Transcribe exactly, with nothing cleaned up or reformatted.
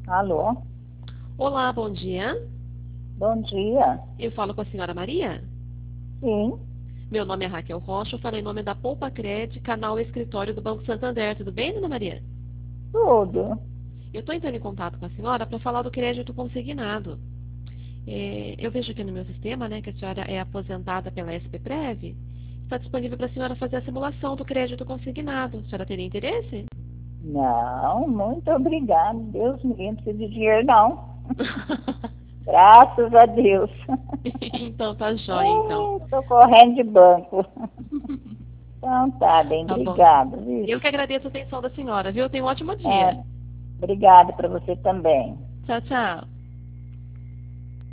Alô? Olá, bom dia. Bom dia. Eu falo com a senhora Maria. Sim, Meu nome é Raquel Rocha, eu falo em nome da Poupa Cred, canal escritório do Banco Santander. Tudo bem, dona Maria? tudo. Eu estou entrando em contato com a senhora para falar do crédito consignado. É, eu vejo aqui no meu sistema, né, que a senhora é aposentada pela S P Prev. Está disponível para a senhora fazer a simulação do crédito consignado. A senhora teria interesse? Não, muito obrigada. Deus me livre, não preciso de dinheiro, não. Graças a Deus. Então tá jóia, então. Estou correndo de banco. Então tá, bem, Tá bom. obrigada, viu? Eu que agradeço a atenção da senhora, viu? Tenha um ótimo É, dia. obrigada para você também. Tchau, tchau.